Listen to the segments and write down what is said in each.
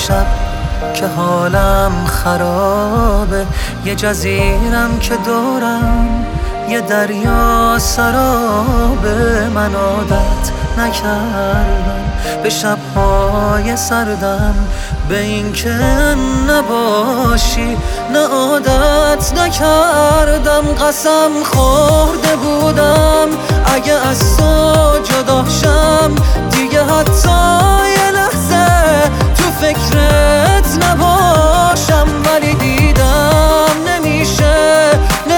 شب که حالم خرابه، یه جزیرم که دورم یه دریا سرابه. من عادت نکردم به شب‌های سردم، به این که نباشی نه عادت نکردم. قسم خورده بودم اگه از تو جدا شم دیگه حتی یه لحظه تو فکرت نباشم. ولی دیدم نمیشه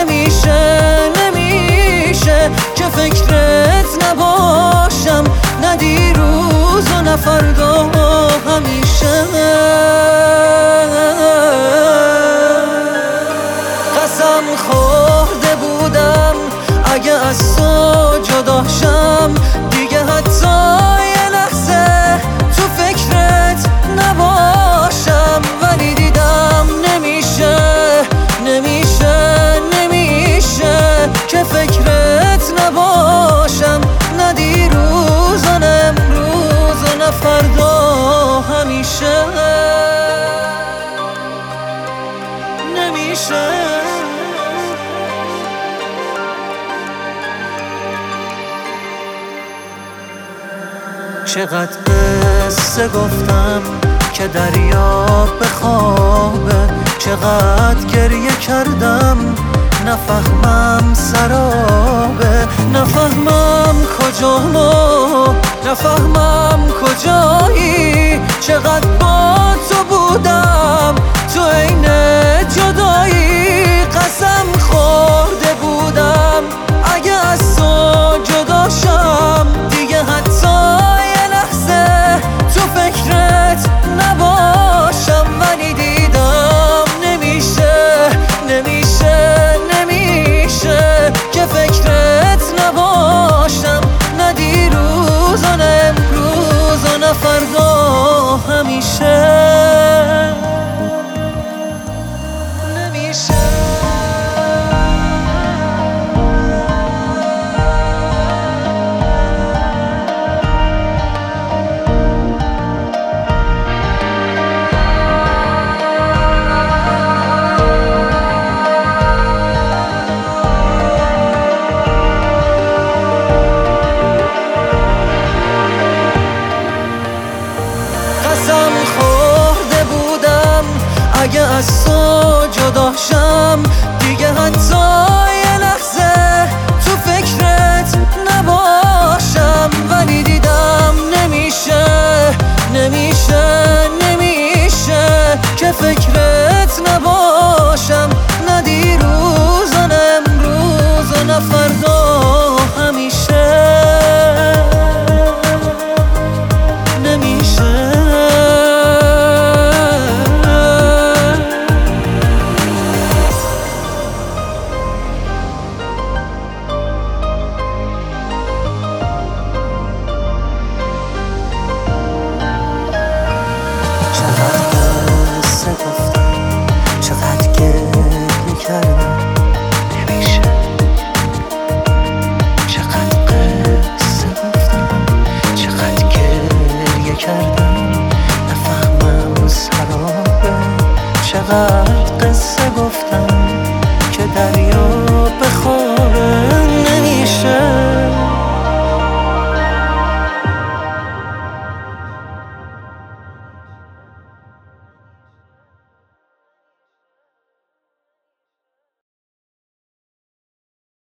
که فکرت نباشم، نه دیروز و نه فردا، همیشه. قسم خورده بودم اگه از تو جدا شم دیگه حتی یه لحظه تو فکرت نباشم. ولی دیدم نمیشه که فکرت نباشم، نه دیروز و نه امروز و نه فردا، همیشه. نمیشه. چقدر قصه گفتم که دریا بخوابه، چقدر گریه کردم نفهمم سرابه، نفهمم کجامو، نفهمم کجایی. چقدر با تو بودم تو عین جدایی. قسم خورده بودم اگه از تو جدا شم دیگه حتی یه لحظه تو فکرت نباشم. ولی دیدم نمیشه که فکرت نباشم، نه دیروز و نه امروز و نه فردا، همیشه. قسم خورده بودم اگه از تو جدا شم دیگه حتی یه لحظه تو فکرت نباشم. ولی دیدم نمیشه که فکرت نباشم.